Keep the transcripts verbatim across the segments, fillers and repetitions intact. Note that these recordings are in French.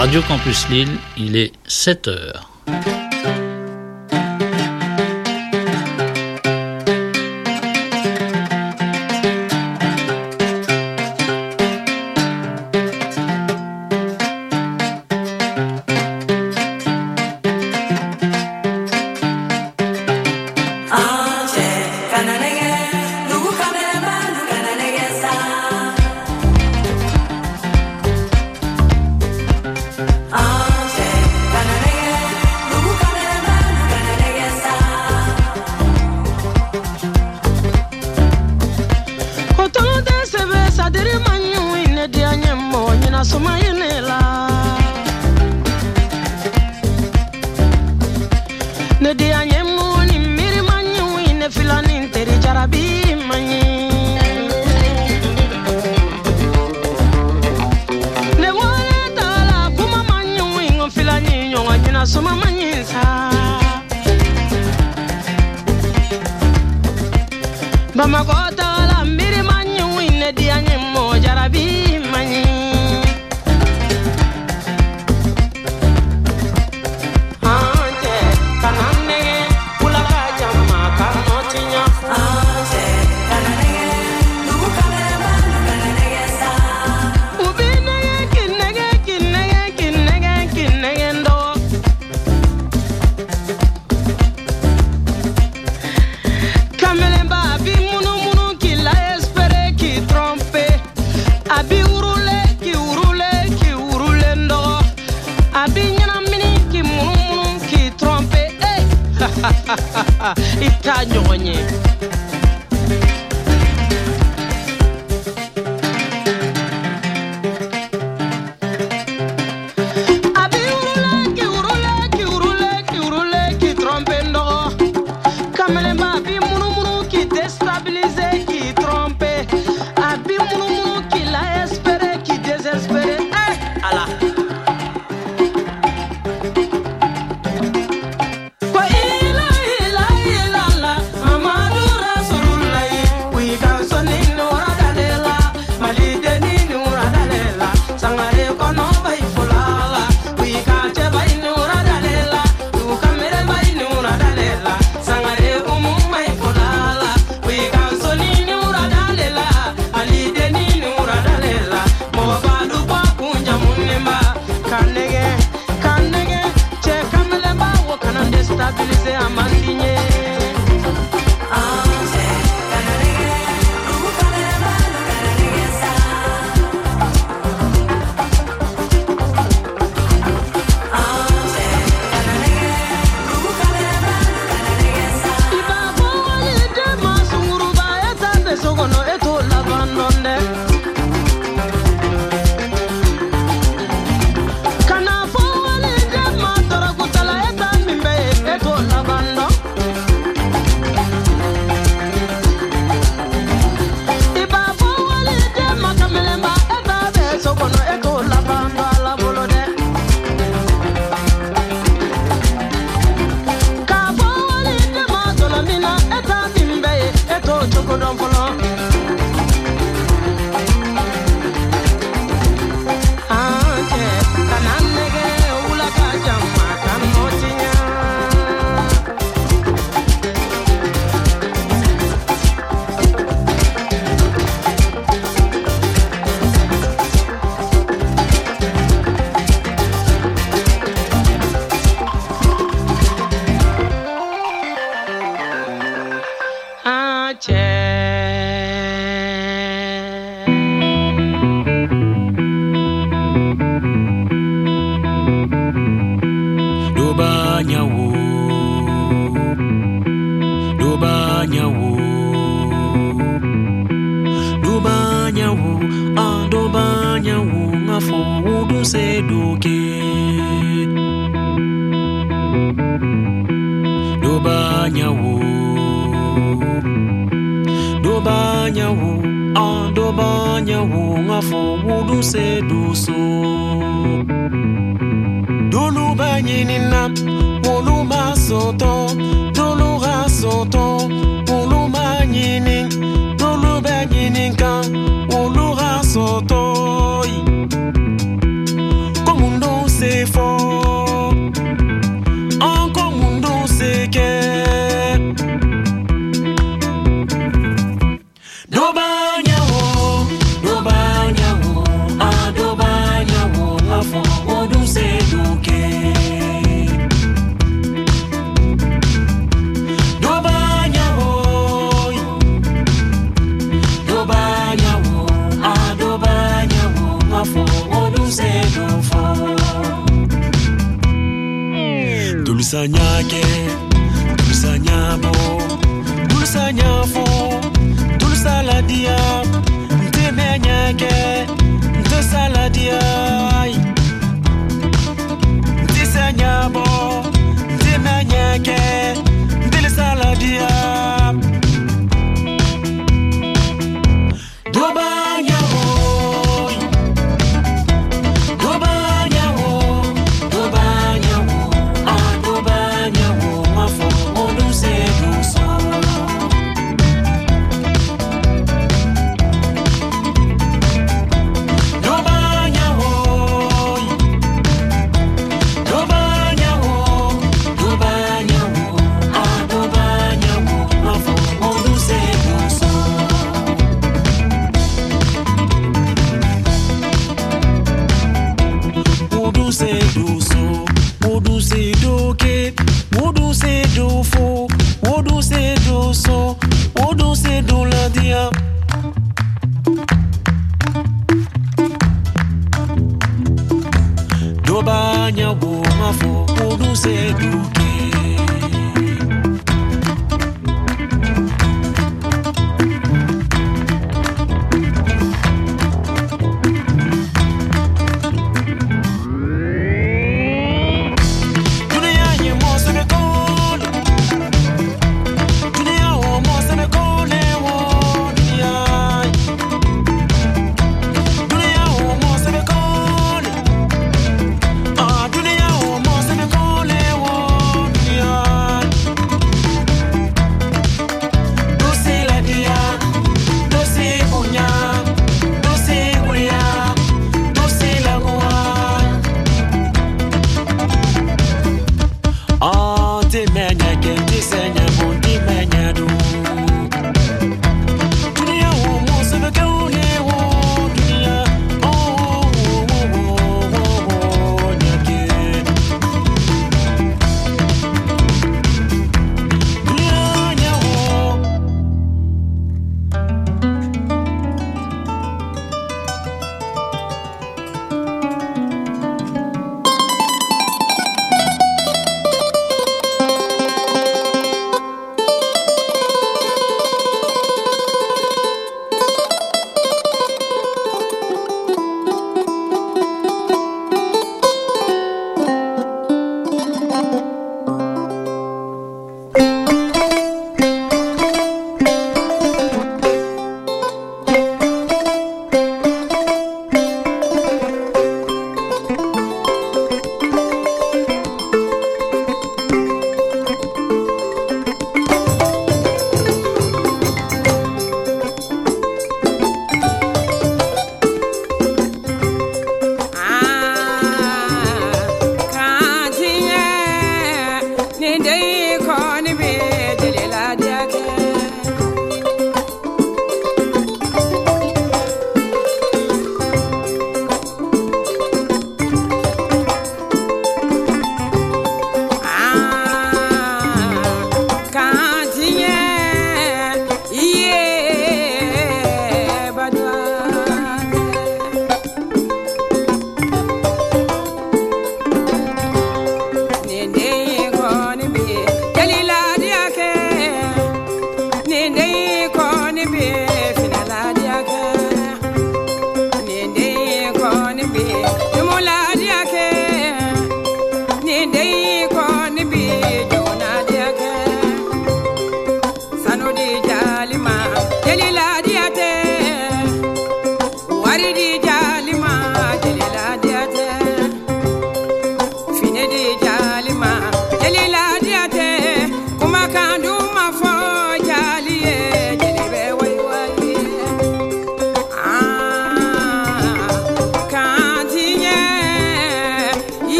Radio Campus Lille, il est sept heures. Soto, como un dos c'est fort. Encore mundo c'est que do banyawo, do banyawo, ah do banyawo, afo odu c'est doke. Do banyawo, do banyawo, ah do banyawo, afo odu c'est dofo. Tulusanyake, tulusanyabo, tulusanyafo, tulusaladia, ntemenyake, ntusaladia, ntisanyabo, ntemenyake, ntilusaladia. Dobanyawo, dobanyawo, dobanyawo, ah dobanyawo, mafo odu c'est douce. C'est douce, oh douce c'est doke, oh douce c'est doufo, oh douce c'est douce, oh douce c'est douladia. Dobanya bo mafo, oh douce c'est doke. Oh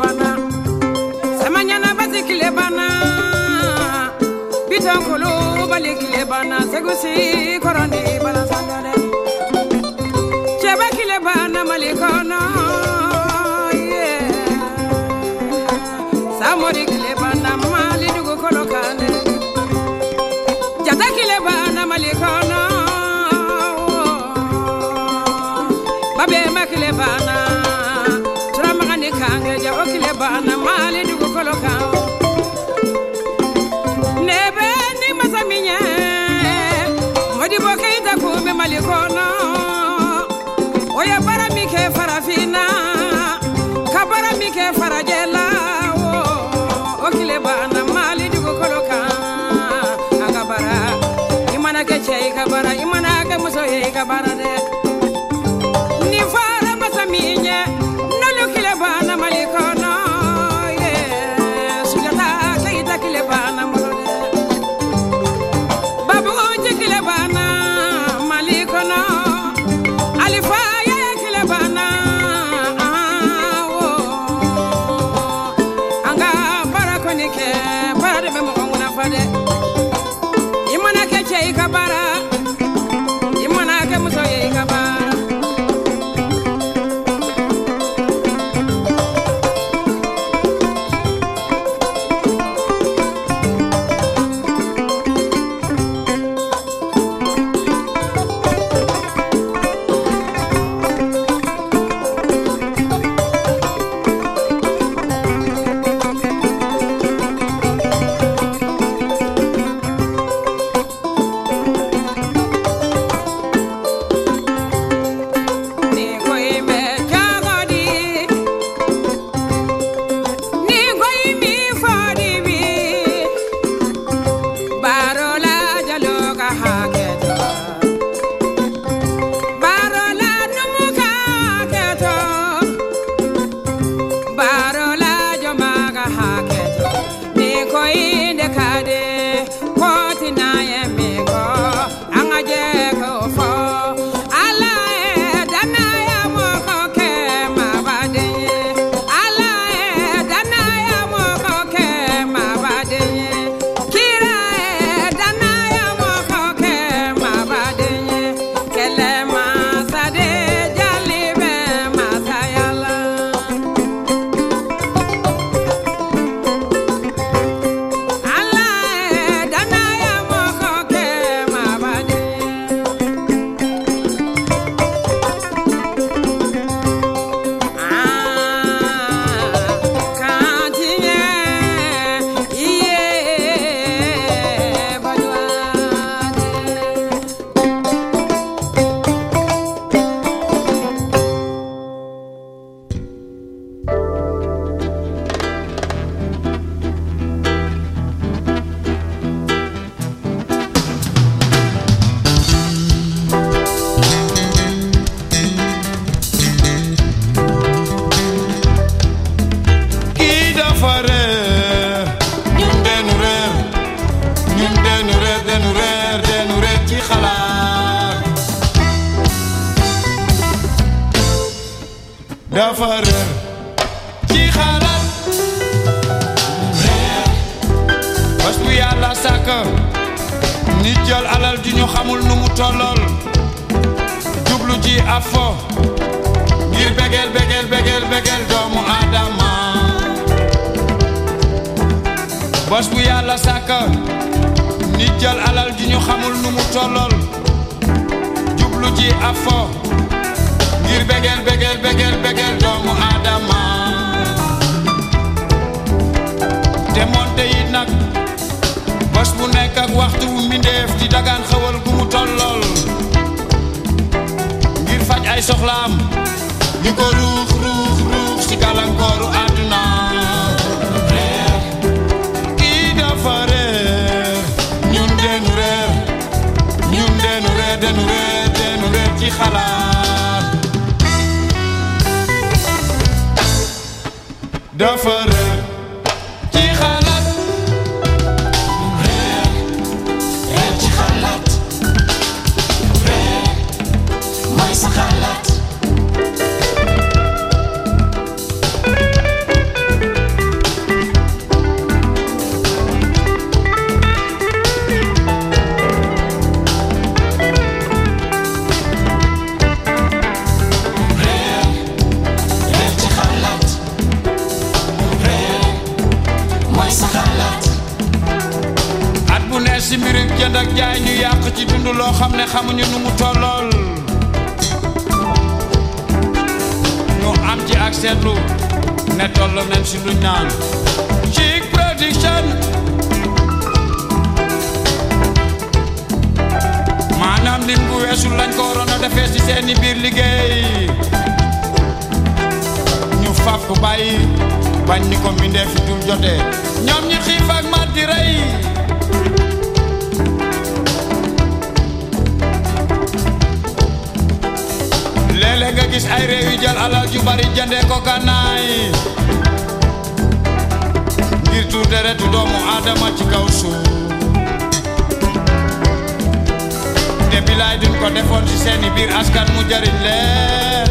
bana samanyana basi kile bana bitankolo bali kile bana segusi koroni bana sandale cheba kile bana malikona yeah samori kile bana mali dugo kolokane jata kile bana malikona babe makile bana tramagani kange ja okile bana mali dugo kolokane nebe ni masaminya modi bokaita kumbe malikona oya bara mike farafina kabara mike farajela o okile bana mali dugo kolokane agabara imana ke chei kabara imana ke muso ye kabara de ni fara masaminya nalo kile bana malikona ye sujata kaita kile bana molode babu oje kile bana malikona alifa ye kile bana anga barakoni ke bara de memo ngona fade imana ke chei kabara imana ke muso ye kabara dafa réer ci xalaat bés bu yàlla sàkk nit jël alal ji ñu xamul nu mu tollool jublu ci afo ngir begel begel begel begel doomu Adama bés bu yàlla sàkk nit jël alal ji ñu xamul nu mu tollool jublu ci afo ngir begel begel begel begel doomu Adama te monte yi nag bés bu nekk ak waxtu wu mbindeef di dagaan xewal gu mu tollool ngir faj ay soxlaam di ko ruux ruux ruux ci gàllankooru àdduna kii dafa réer ñun denu réer ñun denu réer denu réer denu réer ci xalaat dafa réer ci xalaat réer réer ci xalaat réer mooy sa xalaat jënd ak jaay ñu yàq ci dund loo xam ne xamuñu nu mu tollool ñu am ci ak seetlu ne tolloo nañ si luñ naan Chic Production maanaam lim bu weesu lañ ko waroon a defee si seeni biir liggéey ñu faf ko bàyyi bañ ni ko mbindee fi dul jotee ñoom ñi xiif ak mar di rey léeg-léeg nga gis ay réew yu jël alal ju bari jëndee ko gànnaay ngir tuur deretu doomu aadama ci kaw suuf te bilaay duñ ko defoon ci seeni biir askan mu jariñ leen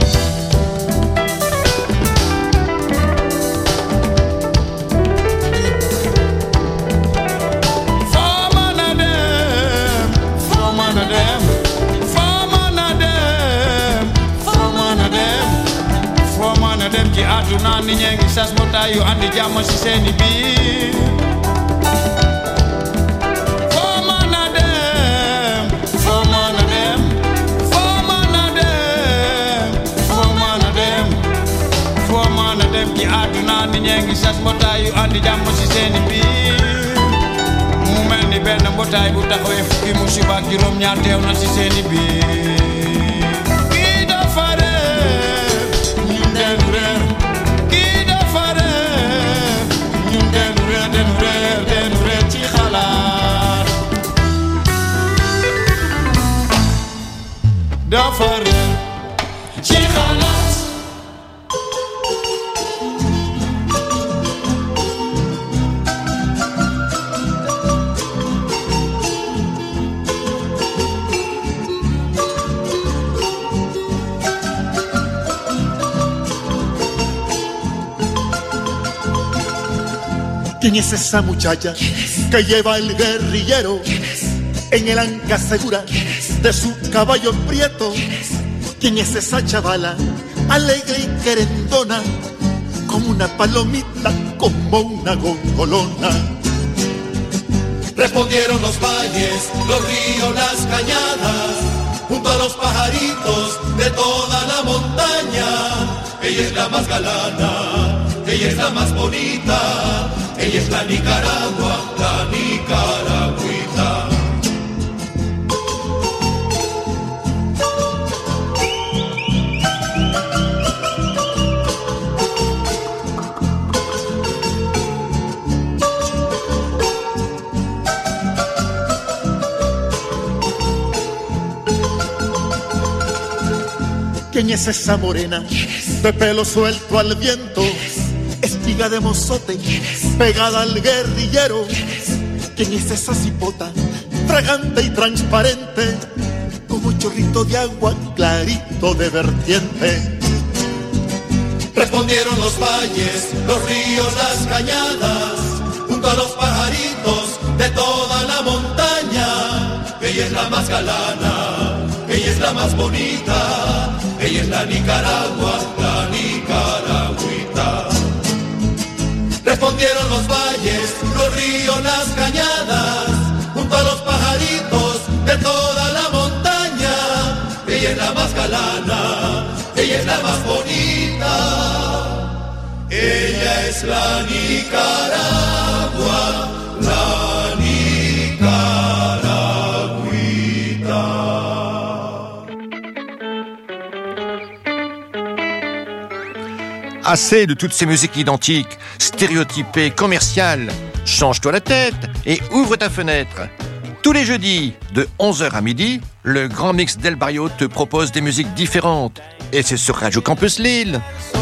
foo mën a dem foo mën a dem foo mën a dem foo mën a dem foo mën a dem ci àdduna ni ñee ngi sas mbootaay yu andi jàmm ci seeni biir ci àdduna ni ñee ngi sas mbootaay yu andi jàmm ci seeni biir mu mel ni benn mbootaay bu taxawee fukki musiba ak juróom ñaar teew na ci seeni biir kii dafa réer ñun denu réer kii dafa réer ñun denu réer denu réer denu réer ci xalaat dafa réer ci xalaat ¿Quién es esa muchacha que lleva el guerrillero en el anca segura de su caballo prieto? ¿Quién es esa chavala alegre y querendona como una palomita, como una gongolona? Respondieron los valles, los ríos, las cañadas, junto a los pajaritos de toda la montaña. Ella es la más galana, ella es la más bonita, ella es la Nicaragua, la nicaragüita. ¿Quién es esa morena de pelo suelto al viento, espiga de mozote pegada al guerrillero? ¿Quién es esa cipota fragante y transparente como chorrito de agua clarito de vertiente? Respondieron los valles, los ríos, las cañadas, junto a los pajaritos de toda la montaña. Ella es la más galana, ella es la más bonita, ella es la Nicaragua, la nicaragüita. Respondieron los valles, los ríos, las cañadas, junto a los pajaritos de toda la montaña. Ella es la más galana, ella es la más bonita, ella es la Nicaragua, la nicaragüita. Assez de toutes ces musiques identiques, stéréotypées, commerciales. Change-toi la tête et ouvre ta fenêtre. Tous les jeudis, de onze heures à midi, le Grand Mix d'El Barrio te propose des musiques différentes. Et c'est sur Radio Campus Lille.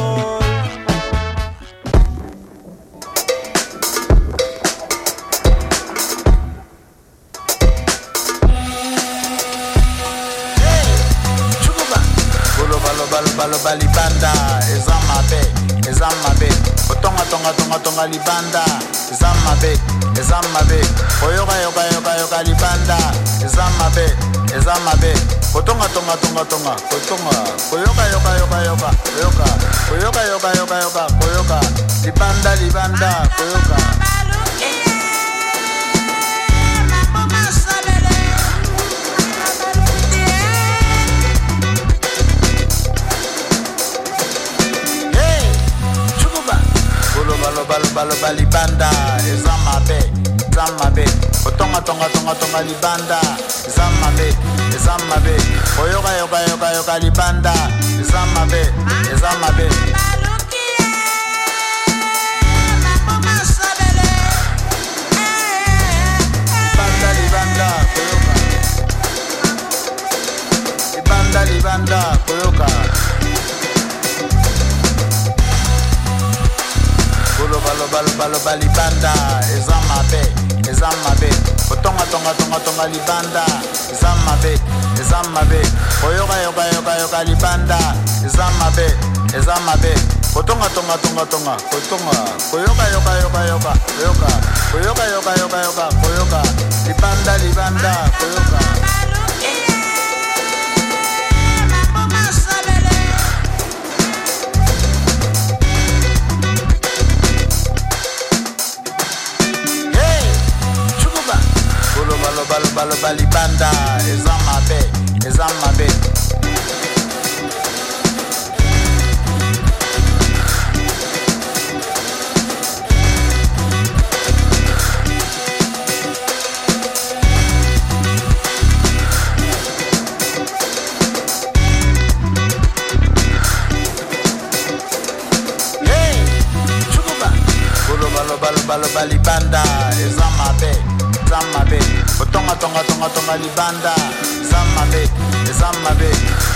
Libanda, ezamabe, ezamabe. Otonga tonga tonga tonga libanda, ezamabe, ezamabe. Oyoga yoga yoga yoga libanda, ezamabe, ezamabe. Otonga tonga tonga tonga, otonga. Oyoga yoga yoga yoga, oyoga. Oyoga yoga yoga yoga, oyoga. Libanda libanda, oyoga. loba loba loba libanda eza mabe eza mabe otonga tonga tonga tonga libanda eza mabe eza mabe oyoka yoka yoka yoka libanda eza mabe eza mabe libanda libanda koyoka libanda libanda koyoka loba loba loba loba libanda eza mabe eza mabe otonga tonga tonga tonga libanda eza mabe eza mabe oyoka yoka yoka yoka libanda eza mabe eza mabe otonga tonga tonga tonga otonga koyoka yoka yoka yoka koyoka koyoka yoka yoka yoka koyoka libanda libanda koyoka loba loba loba libanda eza mabe eza mabe hey chukuba loba loba loba loba libanda eza mabe eza mabe otonga tonga tonga tonga libanda eza mabe eza mabe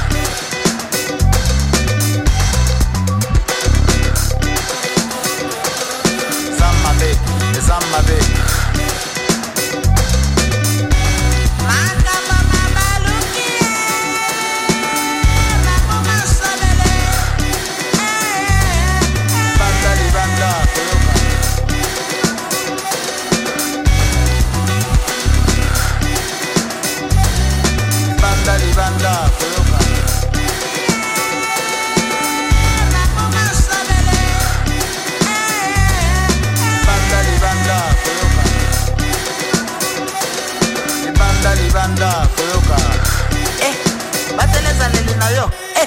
eza mabe eza mabe libanda koyoka libanda libanda koyoka libanda libanda koyoka eh bateleza leli na yo eh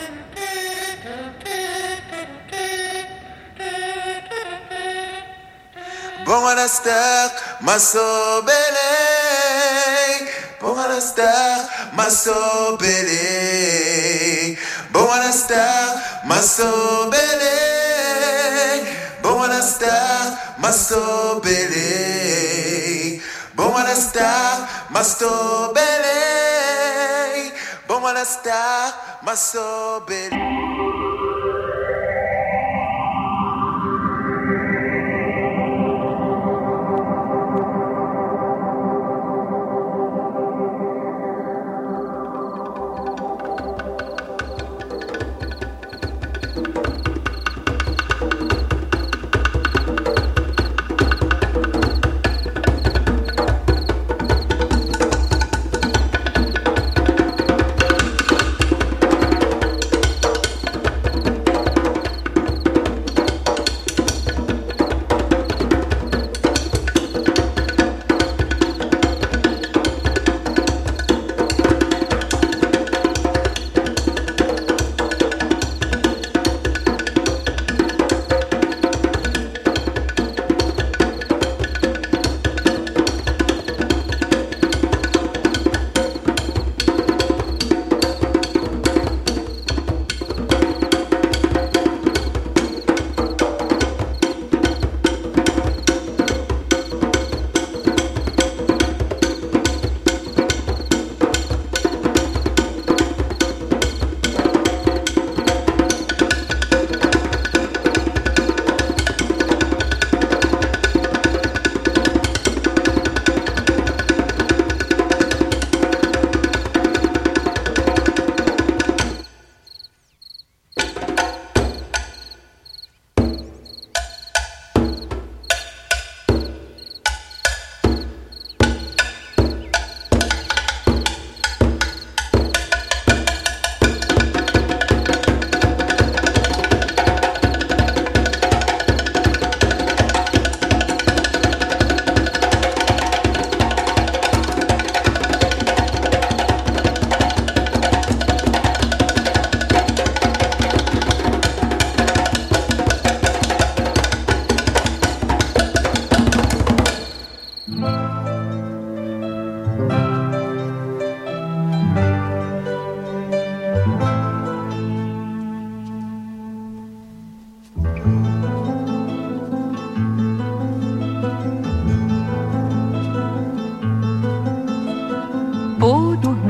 Bongana star masobele Bongana star masobele Bongana star masobele Bongana star masobele Bongana star masobele Bongana star masobele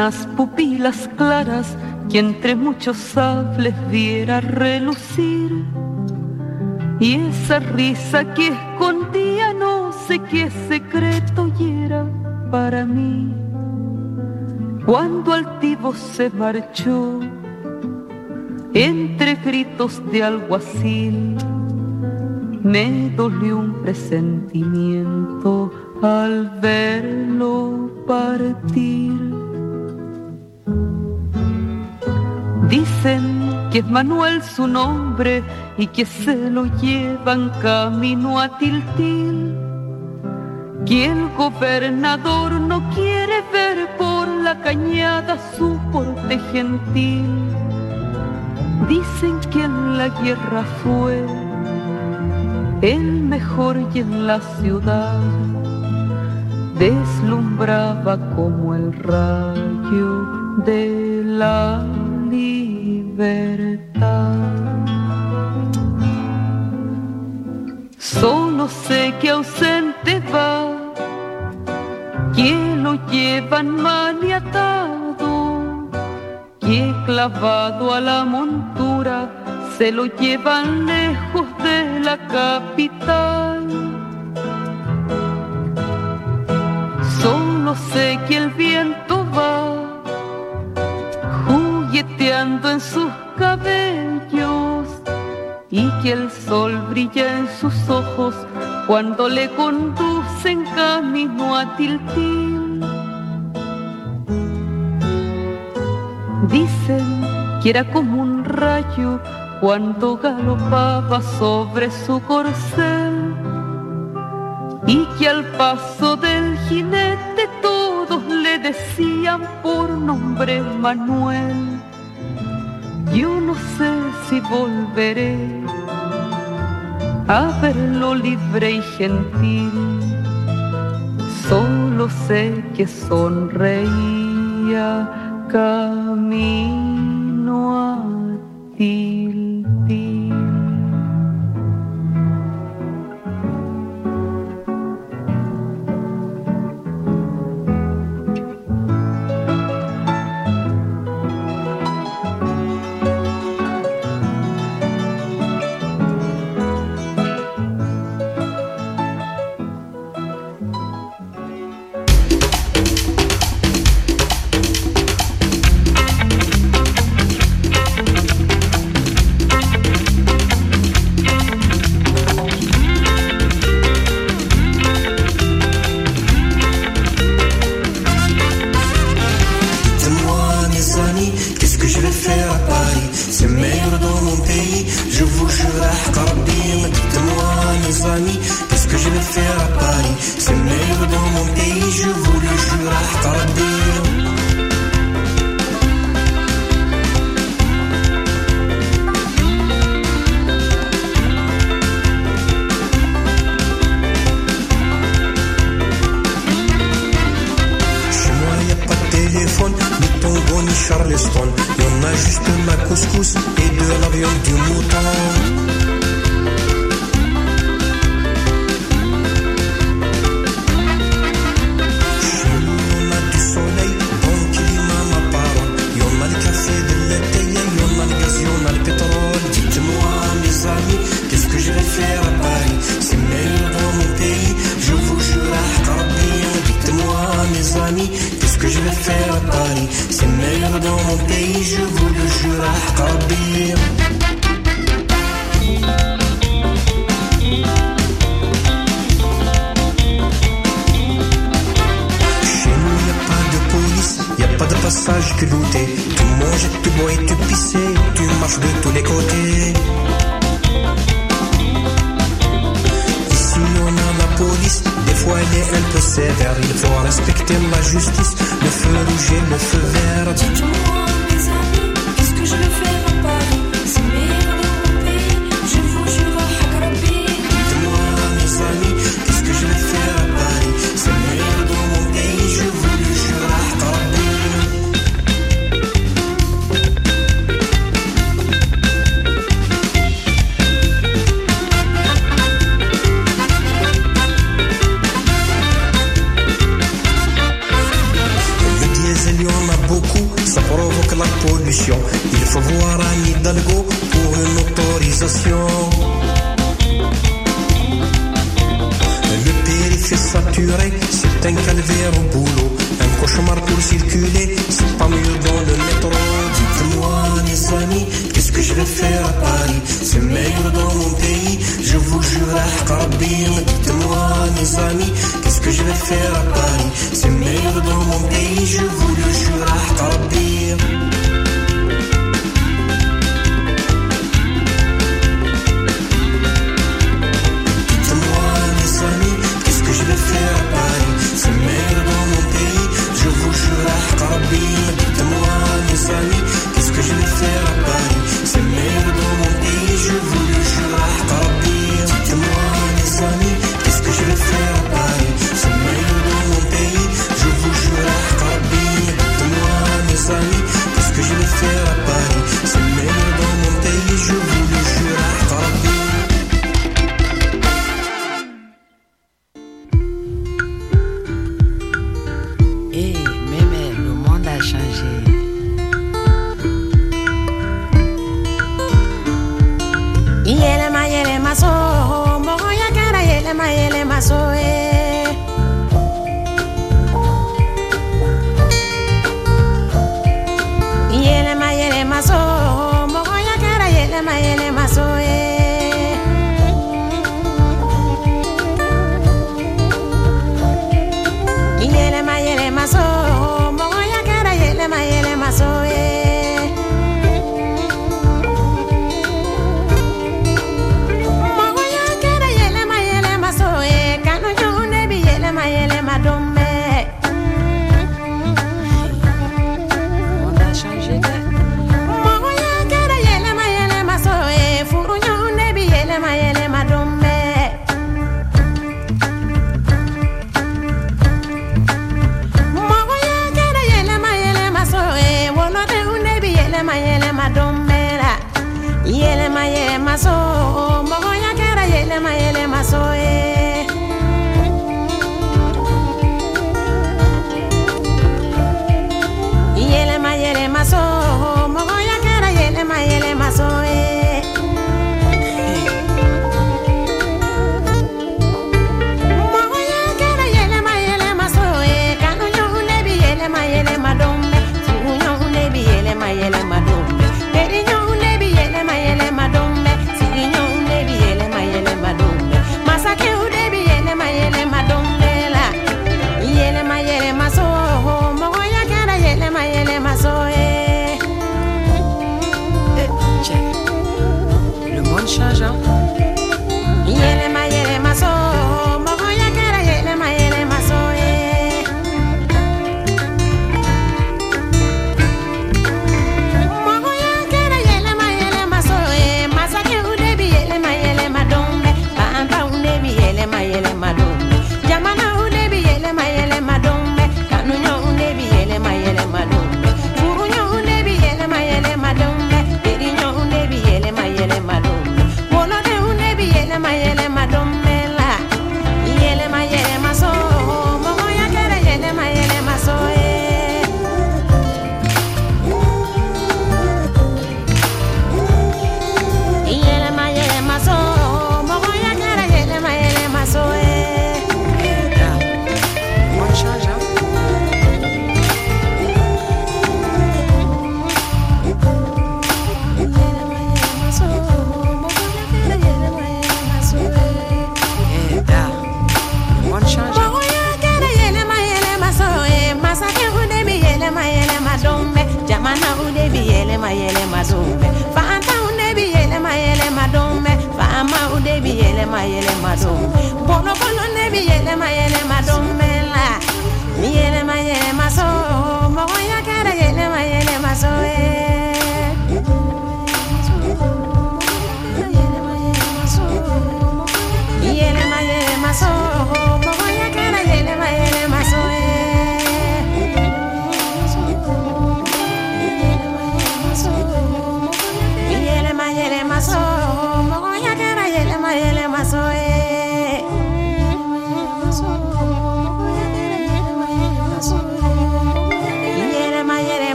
unas pupilas claras que entre muchos sables viera relucir, y esa risa que escondía no sé qué secreto y era para mí. Cuando altivo se marchó, entre gritos de alguacil, me dolió un presentimiento al verlo partir. Dicen que es Manuel su nombre y que se lo llevan camino a Tiltil, que el gobernador no quiere ver por la cañada su porte gentil. Dicen que en la guerra fue el mejor y en la ciudad deslumbraba como el rayo de la libertad. Solo sé que ausente va, que lo llevan maniatado, que clavado a la montura se lo llevan lejos de la capital. Solo sé que el viento va jugueteando en sus cabellos y que el sol brilla en sus ojos cuando le conducen camino a Tiltil. Dicen que era como un rayo cuando galopaba sobre su corcel, y que al paso del jinete todos le decían por nombre Manuel. Yo no sé si volveré a verlo libre y gentil, solo sé que sonreía camino a Tiltil. l'organisation. Le périph' est saturé, c'est un calvaire au boulot. Un cauchemar pour circuler, c'est pas mieux dans le métro. Dites-moi les amis, qu'est-ce que je vais faire à Paris? C'est meilleur dans mon pays, je vous jure à Karabir. Dites-moi les amis, qu'est-ce que je vais faire à Paris? C'est meilleur dans mon pays, je vous le jure à Karabir. Qu'est-ce que je vais faire à Paris? C'est meilleur dans mon pays, je vous jure à Karabir. Dites-moi mes amis, qu'est-ce que je vais faire à Paris? C'est meilleur dans mon pays, je vous le jure à Karabir. Dites-moi mes amis, qu'est-ce que je vais faire à Paris? C'est meilleur dans mon pays, je vous jure à Karabir. Dites-moi mes amis, qu'est-ce que je vais faire à Paris? C'est meilleur dans mon pays, je vous le jure à Karabir.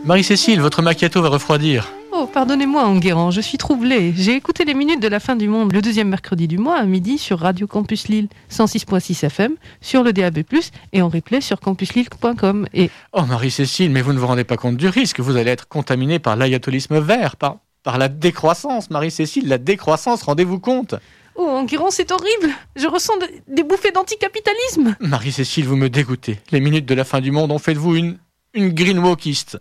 Marie-Cécile, votre macchiato va refroidir. Oh, pardonnez-moi, Enguerrand, je suis troublée. J'ai écouté les minutes de la fin du monde le deuxième mercredi du mois à midi sur Radio Campus Lille cent six virgule six F M, sur le D A B plus, et en replay sur campus lille point com. Et... Oh, Marie-Cécile, mais vous ne vous rendez pas compte du risque. Vous allez être contaminé par l'ayatolisme vert, par, par la décroissance. Marie-Cécile, la décroissance, rendez-vous compte. Oh, Enguerrand, c'est horrible. Je ressens de, des bouffées d'anticapitalisme. Marie-Cécile, vous me dégoûtez. Les minutes de la fin du monde ont fait de vous une, une greenwalkiste.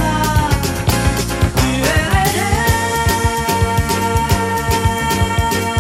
Yeah.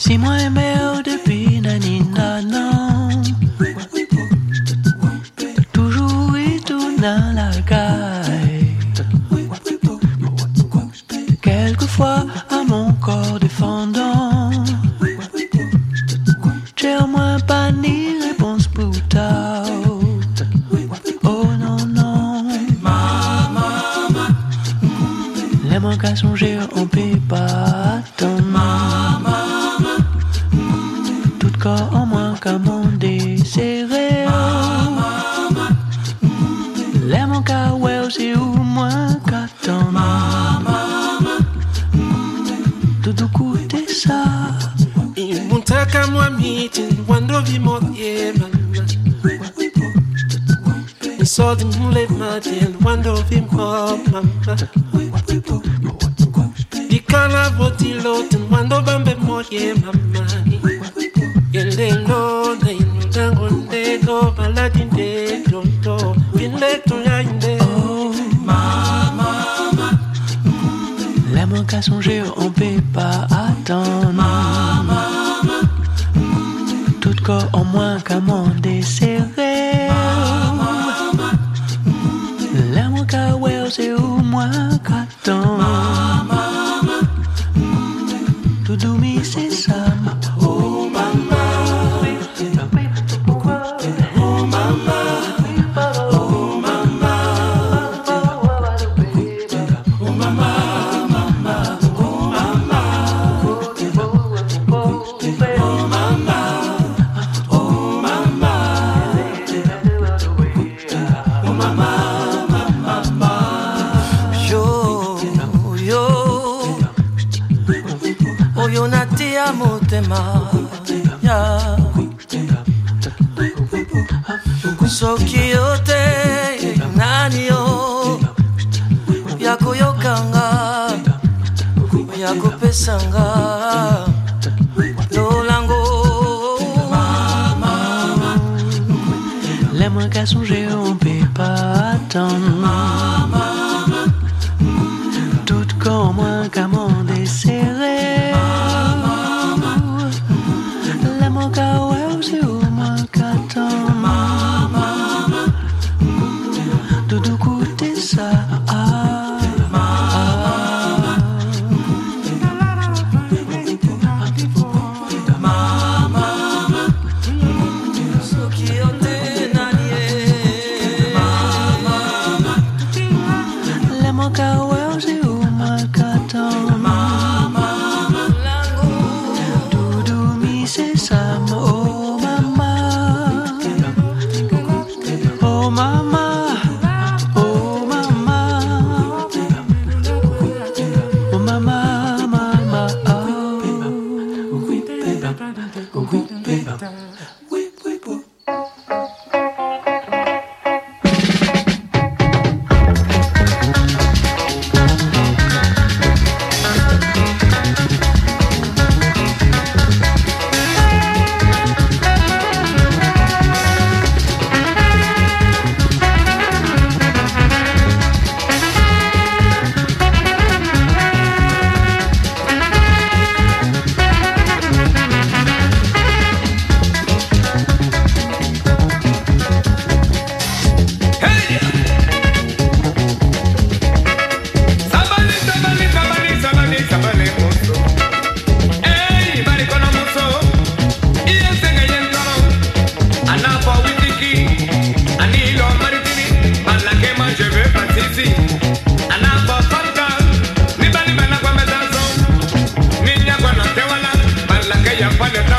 Si moi aimé depuis nanina non, toujours et tout dans la caille. Quelquefois à mon corps défendant, j'ai au moins pas ni réponse pour tard. Oh non non, maman, les manques à songer on peut pas attendre. Tout corps en moins qu'à mon désiré. Les manques à ouais c'est ou moins qu'attendre. Tout coûte ça. Muntaka mwamiti wando vimoye mama. Isodi mule mati wando vimo mama. Dikana votilo wando bambe moye mama. Yelelo na inudango ndelo baladi ndelo to binleto ya inde. Oh mama, les manques à songer on peut pas attendre. Tout corps en moins qu'à mon désiré. Les manques à ouais c'est au moins qu'attendre. Tout dormi c'est ça. Oh mama, oh mama, oh mama, oh mama, mama, oh mama, oh mama, oh mama, oh mama, mama, Yo, yo, oh yo nati amo tema, ya. Soki yote nani yo, yako yokanga, yako pesanga, lolango. les manques à songer on peut pas attendre. Tout corps moins qu'à mon désiré. Les manques à ouais c'est au moins qu'attendre. Tout coûte ça. Les manques à ouais c'est au moins qu'attendre. Tout mi c'est ça. Oh maman, oh maman, oh maman, oh maman, maman, Para